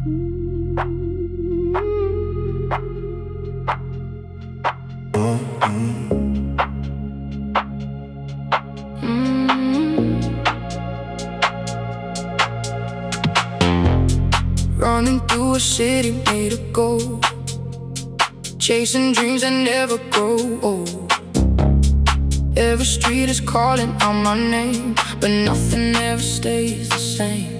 Running through a city made of gold, chasing dreams that never grow old. Every street is calling out my name, but nothing ever stays the same.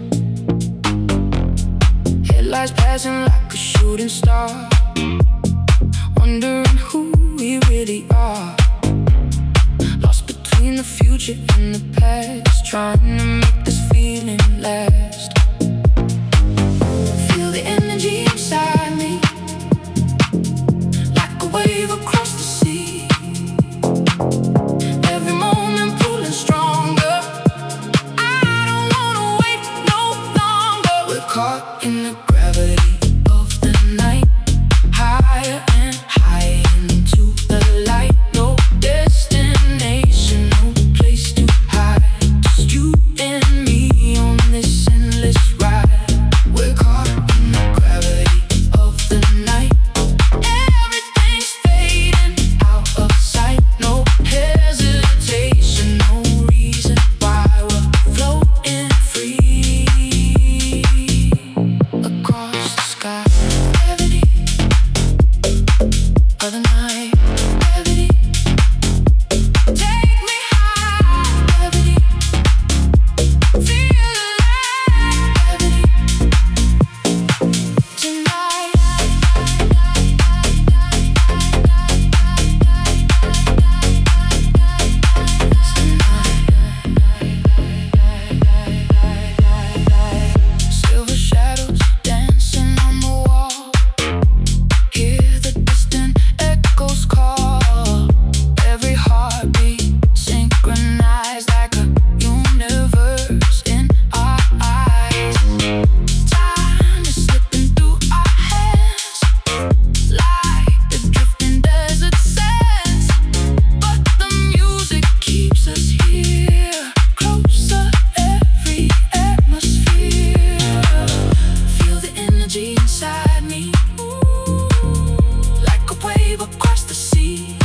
Headlights passing like a shooting star, wondering who we really are. Lost between the future and the past, trying to make this feeling last. Feel the energy inside me, like a wave across the sea. Every moment pulling stronger, I don't wanna wait no longer. We're caught in the gravity of the night, higher and higher into the light. No destination, no place to hide, just you and me on this endless ride. We're caught in the gravity of the night, everything's fading out of sight. No hesitation, no reason why we're floating free across the sky. Gravity of the night, gravity, take me high. Gravity, feel alive. Gravity, tonight. Silver shadows dancing on the wall, hear the distant echoes call. Every heartbeat synchronized like a universe in our eyes. Time is slipping through our hands, like the drifting desert sands. But the music keeps us here, closer every atmosphere. Feel the energy inside me, like a wave across the sea.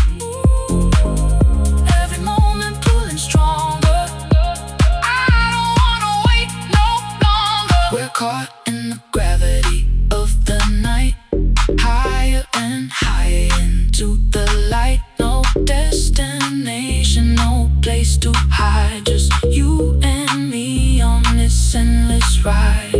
Every moment pulling stronger, I don't wanna wait no longer. We're caught in the gravity of the night, higher and higher into the light. No destination, no place to hide, just you and me on this endless ride.